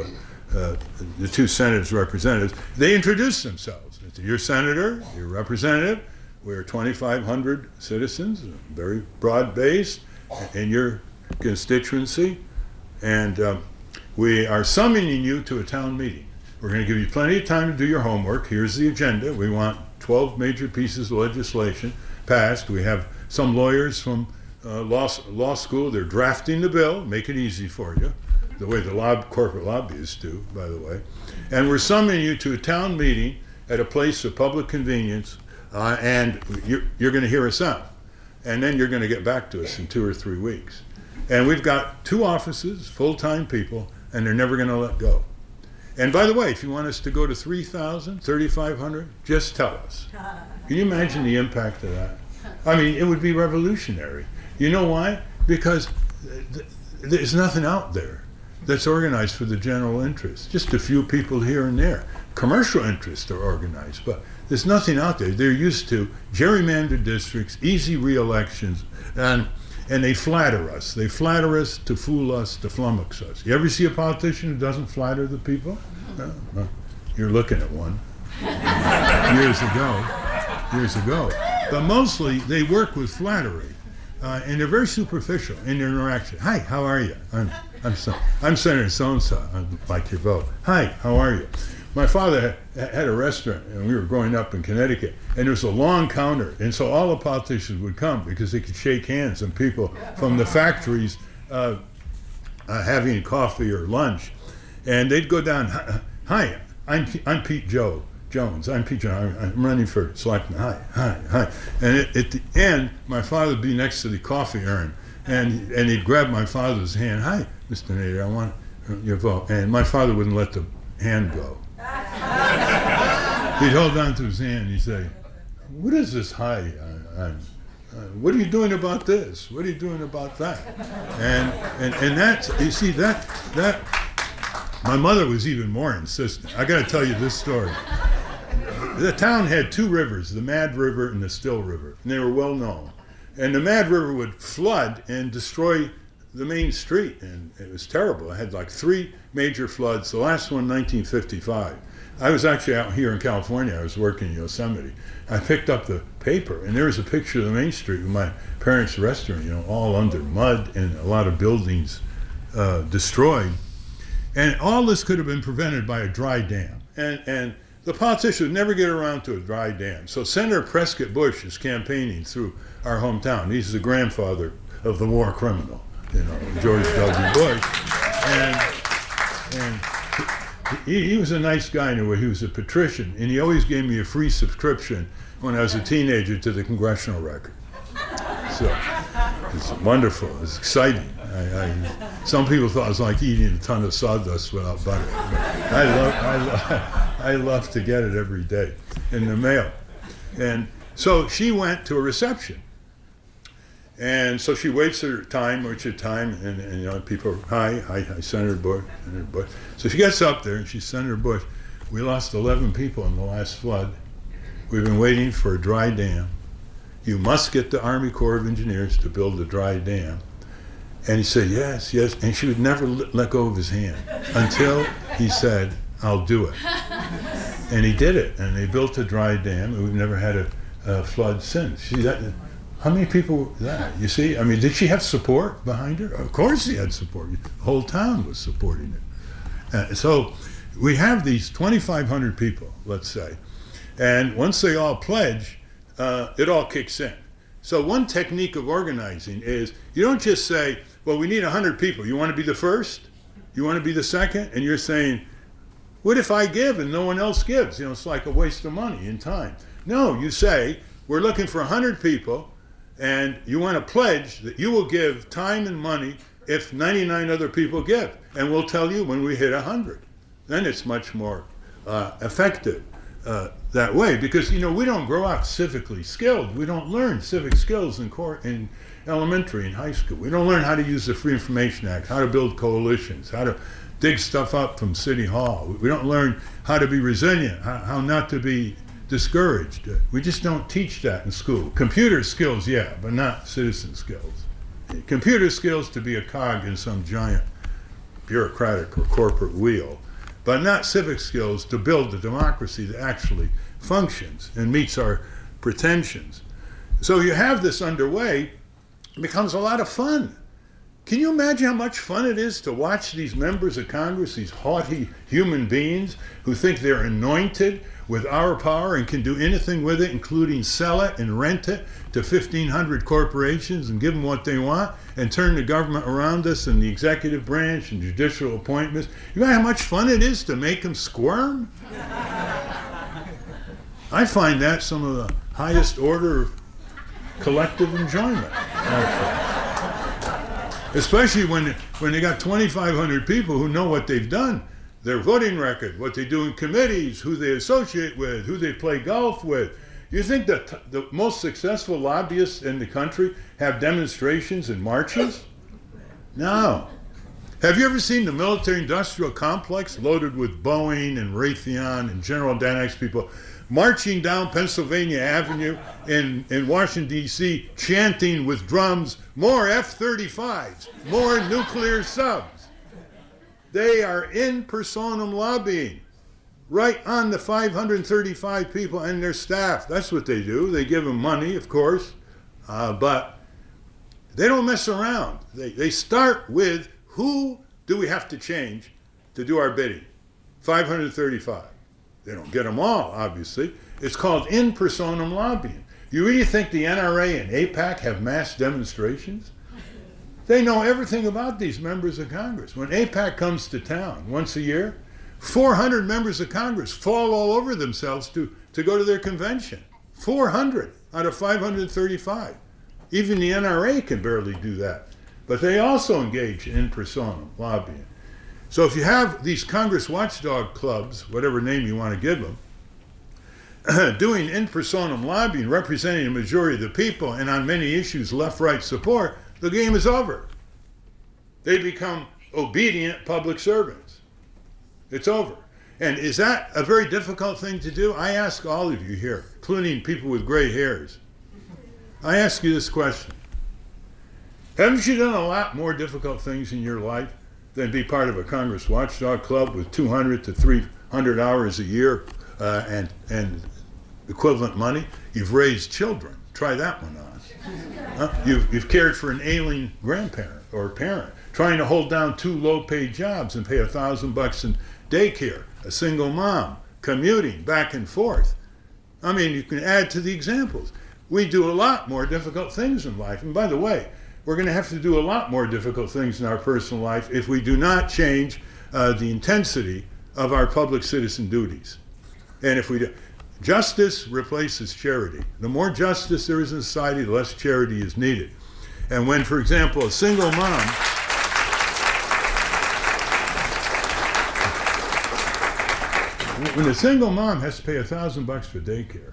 the 2 senators representatives. They introduce themselves. It's your senator, your representative. We're 2,500 citizens, very broad-based in your constituency, and we are summoning you to a town meeting. We're going to give you plenty of time to do your homework. Here's the agenda. We want 12 major pieces of legislation passed. We have some lawyers from law school. They're drafting the bill, make it easy for you, the way the corporate lobbyists do, by the way. And we're summoning you to a town meeting at a place of public convenience, and you're going to hear us out. And then you're going to get back to us in 2 or 3 weeks. And we've got 2 offices, full-time people, and they're never going to let go. And by the way, if you want us to go to 3,000, 3,500, just tell us. Can you imagine the impact of that? I mean, it would be revolutionary. You know why? Because there's nothing out there that's organized for the general interest. Just a few people here and there. Commercial interests are organized, but there's nothing out there. They're used to gerrymandered districts, easy re-elections, and they flatter us. They flatter us to fool us, to flummox us. You ever see a politician who doesn't flatter the people? No. You're looking at one. Years ago. But mostly they work with flattery, and they're very superficial in their interaction. Hi, how are you? I'm Senator so-and-so. I'd like your vote. Hi, how are you? My father had a restaurant, and we were growing up in Connecticut, and there was a long counter, and so all the politicians would come because they could shake hands, and people from the factories having coffee or lunch, and they'd go down, hi, I'm Pete Joe, Jones. I'm Pete Jones. I'm running for selectman. Hi. And at the end, my father would be next to the coffee urn, and he'd grab my father's hand. Hi, Mr. Nader, I want your vote. And my father wouldn't let the hand go. He'd hold on to his hand and he'd say, what is this hi? What are you doing about this? What are you doing about that? And that's, you see, that my mother was even more insistent. I got to tell you this story. The town had two rivers, the Mad River and the Still River, and they were well known. And the Mad River would flood and destroy the main street, and it was terrible. I had like 3 major floods, the last one 1955. I was actually out here in California. I was working in Yosemite. I picked up the paper, and there was a picture of the main street with my parents' restaurant, all under mud and a lot of buildings destroyed. And all this could have been prevented by a dry dam. And the politicians would never get around to a dry dam. So Senator Prescott Bush is campaigning through our hometown. He's the grandfather of the war criminal, George W. Bush. And he was a nice guy in a way. He was a patrician, and he always gave me a free subscription when I was a teenager to the Congressional Record. So it's wonderful. It's exciting. Some people thought it was like eating a ton of sawdust without butter. But I love to get it every day in the mail. And so she went to a reception. And so she waits her time, and people, hi, Senator Bush. So she gets up there and she's, Senator Bush, we lost 11 people in the last flood. We've been waiting for a dry dam. You must get the Army Corps of Engineers to build a dry dam. And he said, yes. And she would never let go of his hand until he said, I'll do it. And he did it, and they built a dry dam, and we've never had a flood since. See that? How many people were that? You see, I mean, did she have support behind her? Of course she had support. The whole town was supporting it. So we have these 2,500 people, let's say, and once they all pledge, it all kicks in. So one technique of organizing is you don't just say, well, we need 100 people. You want to be the first? You want to be the second? And you're saying, what if I give and no one else gives? It's like a waste of money and time. No, you say, we're looking for 100 people, and you want to pledge that you will give time and money if 99 other people give. And we'll tell you when we hit 100. Then it's much more effective that way, because we don't grow up civically skilled. We don't learn civic skills in elementary and high school. We don't learn how to use the Free Information Act, how to build coalitions, how to dig stuff up from City Hall. We don't learn how to be resilient, how not to be discouraged. We just don't teach that in school. Computer skills, yeah, but not citizen skills. Computer skills to be a cog in some giant bureaucratic or corporate wheel, but not civic skills to build a democracy that actually functions and meets our pretensions. So you have this underway, it becomes a lot of fun. Can you imagine how much fun it is to watch these members of Congress, these haughty human beings who think they're anointed with our power and can do anything with it, including sell it and rent it to 1,500 corporations and give them what they want and turn the government around us and the executive branch and judicial appointments? You know how much fun it is to make them squirm? I find that some of the highest order of collective enjoyment, actually. Especially when they got 2,500 people who know what they've done, their voting record, what they do in committees, who they associate with, who they play golf with. You think that the most successful lobbyists in the country have demonstrations and marches? No. Have you ever seen the military-industrial complex loaded with Boeing and Raytheon and General Dynamics people marching down Pennsylvania Avenue in Washington, D.C., chanting with drums, more F-35s, more nuclear subs? They are in personam lobbying, right on the 535 people and their staff. That's what they do. They give them money, of course, but they don't mess around. They start with, who do we have to change to do our bidding? 535. They don't get them all, obviously. It's called in personam lobbying. You really think the NRA and AIPAC have mass demonstrations? They know everything about these members of Congress. When AIPAC comes to town once a year, 400 members of Congress fall all over themselves to go to their convention. 400 out of 535. Even the NRA can barely do that. But they also engage in personam lobbying. So if you have these Congress watchdog clubs, whatever name you want to give them, doing in personam lobbying, representing a majority of the people, and on many issues left-right support, the game is over. They become obedient public servants. It's over. And is that a very difficult thing to do? I ask all of you here, including people with gray hairs. I ask you this question. Haven't you done a lot more difficult things in your life than be part of a Congress watchdog club with 200 to 300 hours a year and equivalent money? You've raised children. Try that one on. You've cared for an ailing grandparent or parent, trying to hold down 2 low-paid jobs and pay $1,000 in daycare, a single mom, commuting back and forth. I mean, you can add to the examples. We do a lot more difficult things in life. And by the way, we're going to have to do a lot more difficult things in our personal life if we do not change the intensity of our public citizen duties. And if we do, justice replaces charity. The more justice there is in society, the less charity is needed. And when, for example, a single mom when a single mom has to pay $1,000 for daycare,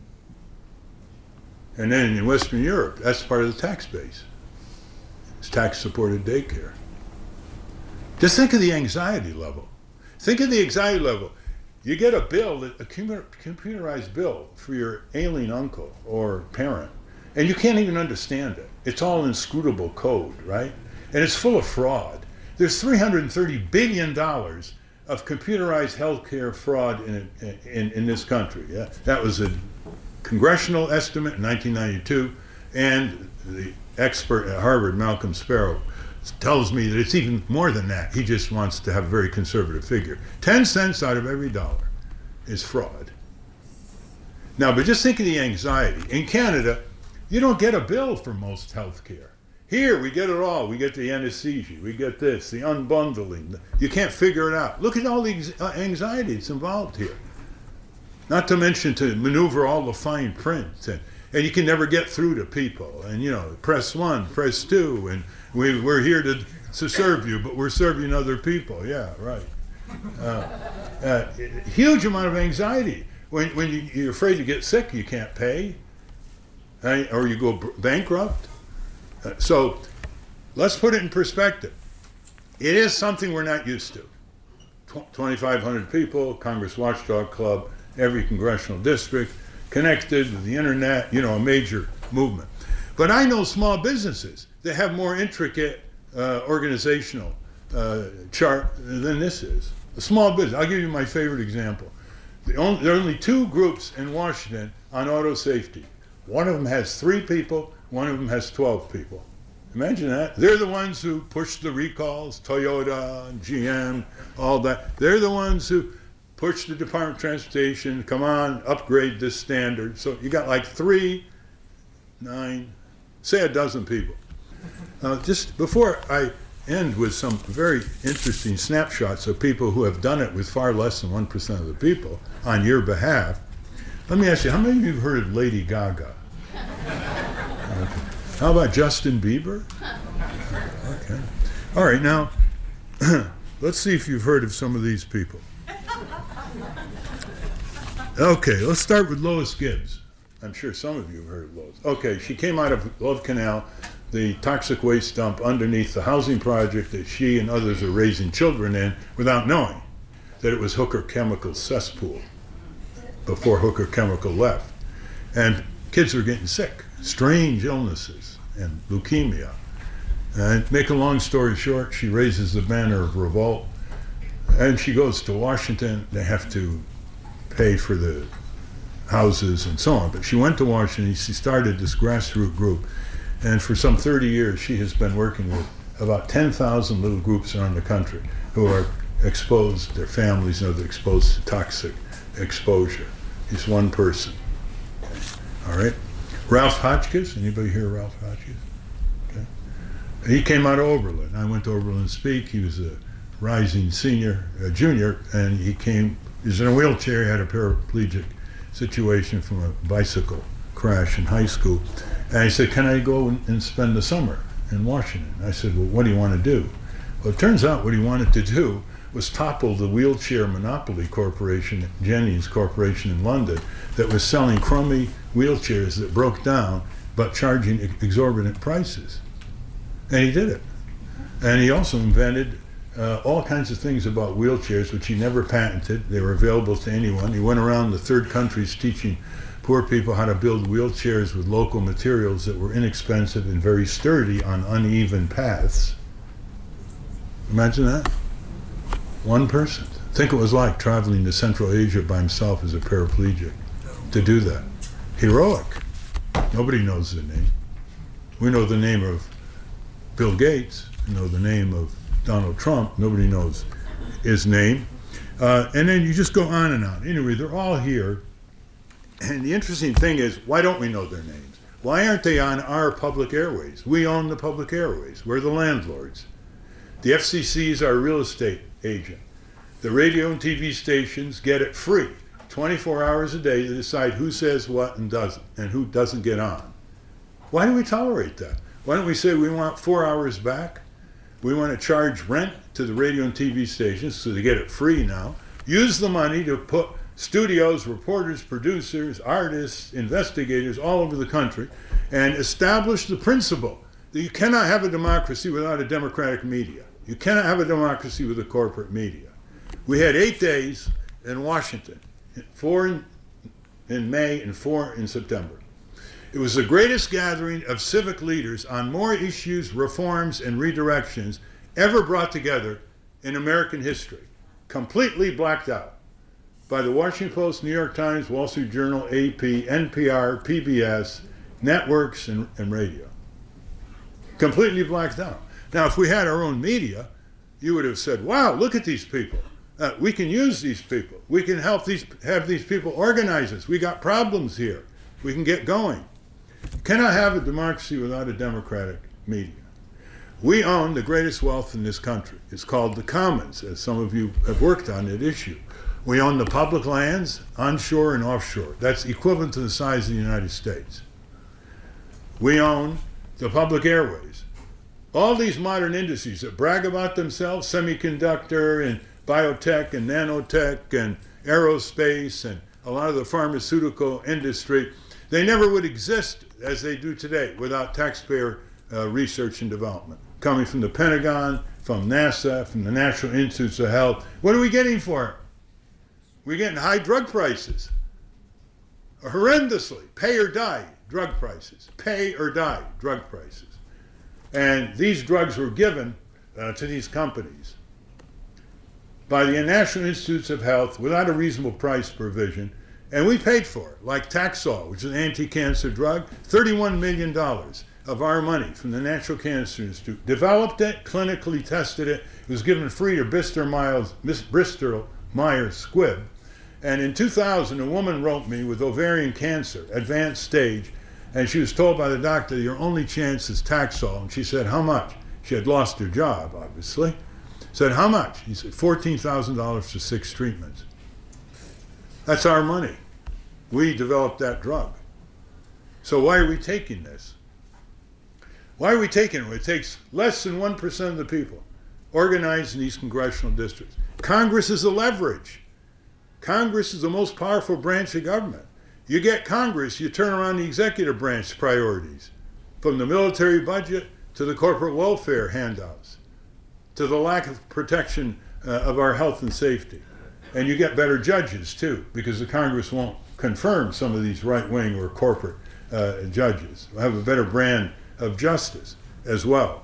and then in Western Europe, that's part of the tax base. It's tax-supported daycare. Just think of the anxiety level. Think of the anxiety level. You get a bill, a computerized bill for your ailing uncle or parent, and you can't even understand it. It's all inscrutable code, right? And it's full of fraud. There's $330 billion of computerized healthcare fraud in this country. Yeah? That was a congressional estimate in 1992, and the expert at Harvard, Malcolm Sparrow, tells me that it's even more than that. He just wants to have a very conservative figure. 10 cents out of every dollar is fraud. Now, but just think of the anxiety. In Canada, you don't get a bill for most health care. Here, we get it all. We get the anesthesia. We get this, the unbundling. You can't figure it out. Look at all the anxiety that's involved here. Not to mention to maneuver all the fine print. And you can never get through to people. And, you know, press 1, press 2, and we're here to serve you, but we're serving other people. Yeah, right. Huge amount of anxiety. When you're afraid to get sick, you can't pay, or you go bankrupt. So let's put it in perspective. It is something we're not used to. 2,500 people, Congress Watchdog Club, every congressional district, connected with the internet, you know, a major movement. But I know small businesses that have more intricate organizational chart than this is. A small business, I'll give you my favorite example. There are only 2 groups in Washington on auto safety. One of them has 3 people, one of them has 12 people. Imagine that. They're the ones who push the recalls, Toyota, GM, all that. They're the ones who push the Department of Transportation, come on, upgrade this standard. So you got like 3, 9, say a dozen people. Just before I end with some very interesting snapshots of people who have done it with far less than 1% of the people on your behalf, let me ask you, how many of you have heard of Lady Gaga? Okay. How about Justin Bieber? Okay. All right, now, let's see if you've heard of some of these people. Okay, let's start with Lois Gibbs. I'm sure some of you have heard of Lois. Okay, she came out of Love Canal, the toxic waste dump underneath the housing project that she and others are raising children in without knowing that it was Hooker Chemical's cesspool before Hooker Chemical left. And kids were getting sick, strange illnesses and leukemia. And make a long story short, she raises the banner of revolt and she goes to Washington. They have to pay for the houses and so on. But she went to Washington, she started this grassroots group. And for some 30 years, she has been working with about 10,000 little groups around the country who are exposed, their families know they're exposed to toxic exposure. He's one person. Okay. All right. Ralph Hotchkiss, anybody hear Ralph Hotchkiss? Okay. He came out of Oberlin. I went to Oberlin to speak. He was a rising junior, and he was in a wheelchair. He had a paraplegic situation from a bicycle crash in high school. And he said, can I go and spend the summer in Washington? I said, well, what do you want to do? Well, it turns out what he wanted to do was topple the wheelchair monopoly corporation, Jennings Corporation in London, that was selling crummy wheelchairs that broke down but charging exorbitant prices. And he did it. And he also invented all kinds of things about wheelchairs, which he never patented. They were available to anyone. He went around the third countries teaching poor people how to build wheelchairs with local materials that were inexpensive and very sturdy on uneven paths. Imagine that. One person. Think what it was like traveling to Central Asia by himself as a paraplegic to do that. Heroic. Nobody knows the name. We know the name of Bill Gates. We know the name of Donald Trump. Nobody knows his name. And then you just go on and on. Anyway, they're all here. And the interesting thing is, why don't we know their names? Why aren't they on our public airways? We own the public airways. We're the landlords. The FCC is our real estate agent. The radio and TV stations get it free, 24 hours a day, to decide who says what and doesn't, and who doesn't get on. Why do we tolerate that? Why don't we say we want 4 hours back? We want to charge rent to the radio and TV stations so they get it free now. Use the money to put studios, reporters, producers, artists, investigators all over the country, and establish the principle that you cannot have a democracy without a democratic media. You cannot have a democracy with a corporate media. We had 8 days in Washington, 4 in May and 4 in September. It was the greatest gathering of civic leaders on more issues, reforms, and redirections ever brought together in American history, completely blacked out by the Washington Post, New York Times, Wall Street Journal, AP, NPR, PBS, networks, and radio. Completely blacked out. Now, if we had our own media, you would have said, wow, look at these people. We can use these people. We can have these people organize us. We got problems here. We can get going. Cannot have a democracy without a democratic media. We own the greatest wealth in this country. It's called the commons, as some of you have worked on that issue. We own the public lands, onshore and offshore. That's equivalent to the size of the United States. We own the public airways. All these modern industries that brag about themselves, semiconductor and biotech and nanotech and aerospace and a lot of the pharmaceutical industry, they never would exist as they do today without taxpayer research and development. Coming from the Pentagon, from NASA, from the National Institutes of Health. What are we getting for it? We're getting high drug prices. Horrendously. Pay or die drug prices. Pay or die drug prices. And these drugs were given to these companies by the National Institutes of Health without a reasonable price provision, and we paid for it, like Taxol, which is an anti-cancer drug, $31 million of our money from the National Cancer Institute. Developed it, clinically tested it. It was given free to Bristol Myers Squibb. And in 2000, a woman wrote me with ovarian cancer, advanced stage, and she was told by the doctor, your only chance is Taxol. And she said, how much? She had lost her job, obviously. Said, how much? He said, $14,000 for 6 treatments. That's our money. We developed that drug. So why are we taking this? Why are we taking it? It takes less than 1% of the people organized in these congressional districts. Congress is a leverage. Congress is the most powerful branch of government. You get Congress, you turn around the executive branch priorities, from the military budget to the corporate welfare handouts, to the lack of protection of our health and safety. And you get better judges, too, because the Congress won't confirm some of these right-wing or corporate judges. We'll have a better brand of justice as well.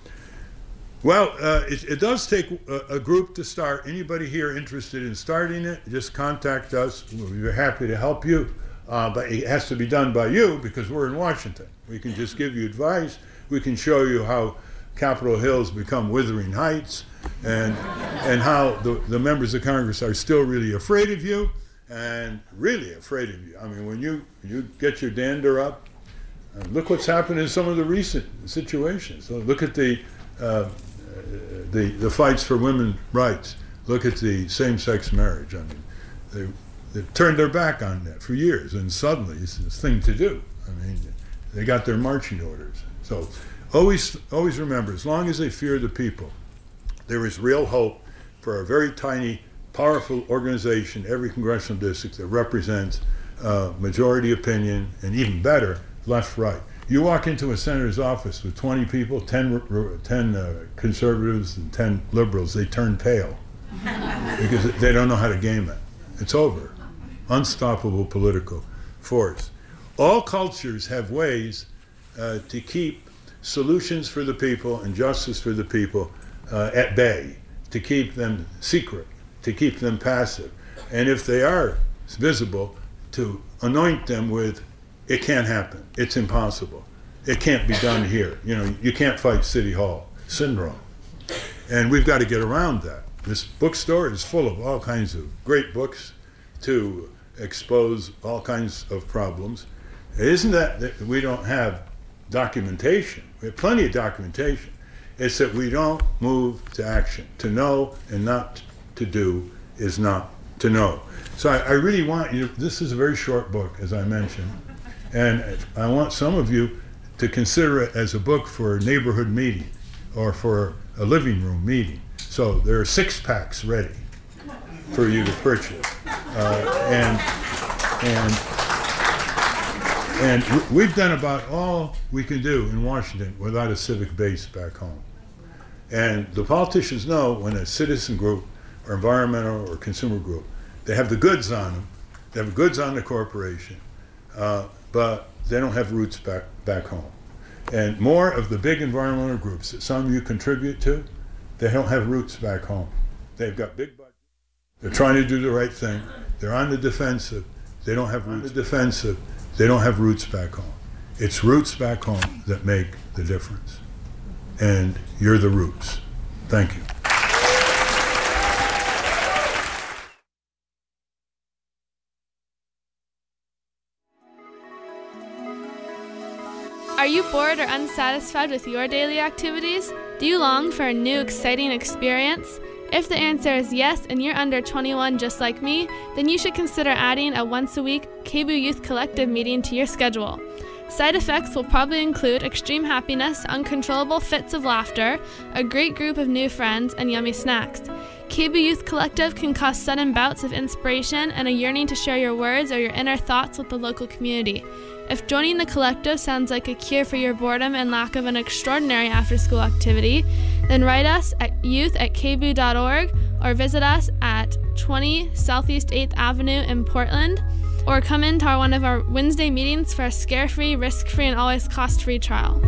Well, it does take a group to start. Anybody here interested in starting it, just contact us. We'll be happy to help you. But it has to be done by you because we're in Washington. We can just give you advice. We can show you how Capitol Hill's become Wuthering Heights and how the members of Congress are still really afraid of you and really afraid of you. I mean, when you get your dander up, look what's happened in some of the recent situations. So look at the the fights for women's rights. Look at the same-sex marriage. I mean, they turned their back on that for years, and suddenly it's a thing to do. I mean, they got their marching orders. So always remember, as long as they fear the people, there is real hope for a very tiny, powerful organization, every congressional district, that represents majority opinion, and even better, left-right. You walk into a senator's office with 20 people, 10 conservatives and 10 liberals, they turn pale because they don't know how to game it. It's over. Unstoppable political force. All cultures have ways to keep solutions for the people and justice for the people at bay, to keep them secret, to keep them passive. And if they are visible, to anoint them with, it can't happen, it's impossible, it can't be done here. You know, you can't fight City Hall syndrome. And we've got to get around that. This bookstore is full of all kinds of great books to expose all kinds of problems. It isn't that we don't have documentation. We have plenty of documentation. It's that we don't move to action. To know and not to do is not to know. So I really want you, this is a very short book, as I mentioned, and I want some of you to consider it as a book for a neighborhood meeting or for a living room meeting. So there are 6-packs ready for you to purchase. And we've done about all we can do in Washington without a civic base back home. And the politicians know when a citizen group or environmental or consumer group, they have the goods on them, they have goods on the corporation, but they don't have roots back home. And more of the big environmental groups that some of you contribute to, they don't have roots back home. They've got big budgets. They're trying to do the right thing. They're on the defensive. They don't have roots. They don't have roots back home. It's roots back home that make the difference. And you're the roots. Thank you. Are you bored or unsatisfied with your daily activities? Do you long for a new, exciting experience? If the answer is yes and you're under 21 just like me, then you should consider adding a once-a-week KBOO Youth Collective meeting to your schedule. Side effects will probably include extreme happiness, uncontrollable fits of laughter, a great group of new friends, and yummy snacks. KBOO Youth Collective can cause sudden bouts of inspiration and a yearning to share your words or your inner thoughts with the local community. If joining the collective sounds like a cure for your boredom and lack of an extraordinary after-school activity, then write us at youth@kboo.org or visit us at 20 Southeast 8th Avenue in Portland, or come into one of our Wednesday meetings for a scare-free, risk-free, and always cost-free trial.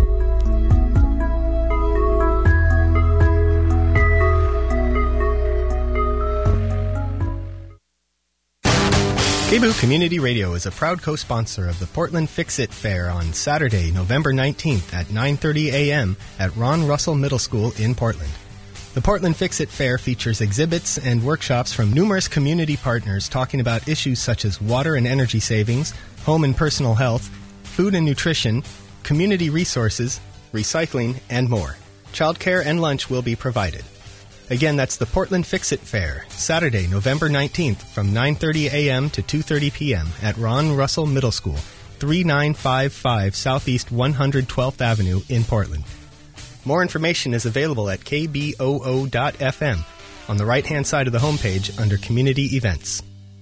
KBOO Community Radio is a proud co-sponsor of the Portland Fix-It Fair on Saturday, November 19th at 9:30 a.m. at Ron Russell Middle School in Portland. The Portland Fix-It Fair features exhibits and workshops from numerous community partners talking about issues such as water and energy savings, home and personal health, food and nutrition, community resources, recycling, and more. Childcare and lunch will be provided. Again, that's the Portland Fix-It Fair, Saturday, November 19th from 9:30 a.m. to 2:30 p.m. at Ron Russell Middle School, 3955 Southeast 112th Avenue in Portland. More information is available at kboo.fm on the right-hand side of the homepage under Community Events.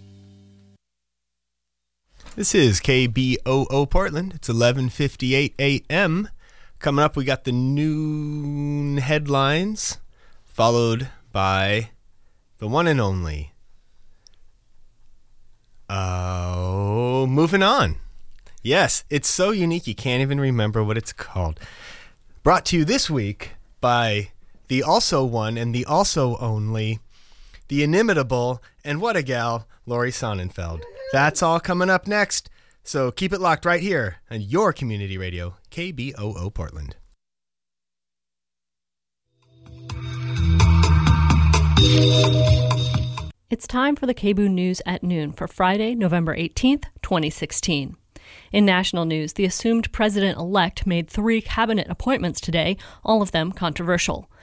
This is KBOO Portland. It's 11:58 a.m. Coming up, we got the noon headlines, followed by the one and only. Moving on. Yes, it's so unique you can't even remember what it's called. Brought to you this week by the also one and the also only, the inimitable, and what a gal, Lori Sonnenfeld. That's all coming up next, so keep it locked right here on your community radio, KBOO Portland. It's time for the KBOO News at noon for Friday, November 18th, 2016. In national news, the assumed president-elect made 3 cabinet appointments today, all of them controversial.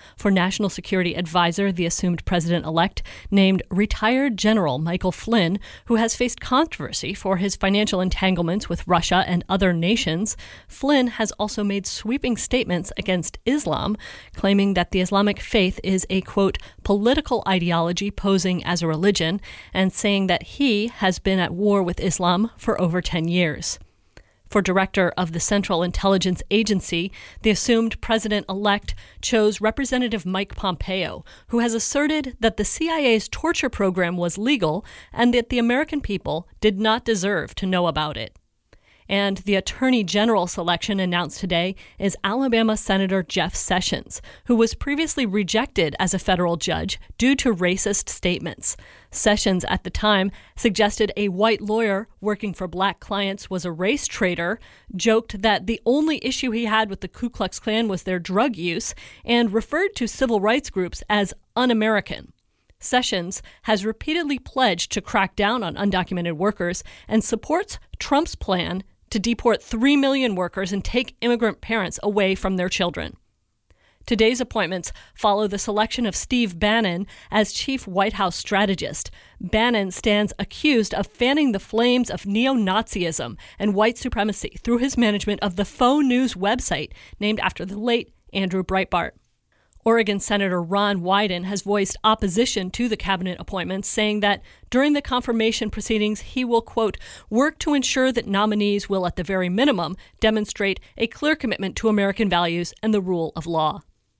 For National Security Advisor, the assumed president-elect named retired General Michael Flynn, who has faced controversy for his financial entanglements with Russia and other nations. Flynn has also made sweeping statements against Islam, claiming that the Islamic faith is a, quote, political ideology posing as a religion, and saying that he has been at war with Islam for over 10 years. For director of the Central Intelligence Agency, the assumed president-elect chose Representative Mike Pompeo, who has asserted that the CIA's torture program was legal and that the American people did not deserve to know about it. And the Attorney General selection announced today is Alabama Senator Jeff Sessions, who was previously rejected as a federal judge due to racist statements. Sessions, at the time, suggested a white lawyer working for black clients was a race traitor, joked that the only issue he had with the Ku Klux Klan was their drug use, and referred to civil rights groups as un-American. Sessions has repeatedly pledged to crack down on undocumented workers and supports Trump's plan to deport 3 million workers and take immigrant parents away from their children. Today's appointments follow the selection of Steve Bannon as chief White House strategist. Bannon stands accused of fanning the flames of neo-Nazism and white supremacy through his management of the Faux News website named after the late Andrew Breitbart. Oregon Senator Ron Wyden has voiced opposition to the cabinet appointments, saying that during the confirmation proceedings, he will, quote, work to ensure that nominees will, at the very minimum, demonstrate a clear commitment to American values and the rule of law.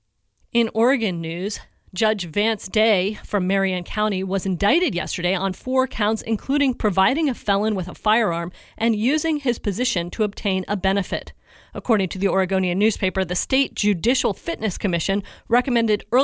In Oregon news, Judge Vance Day from Marion County was indicted yesterday on 4 counts, including providing a felon with a firearm and using his position to obtain a benefit. According to the Oregonian newspaper, the State Judicial Fitness Commission recommended early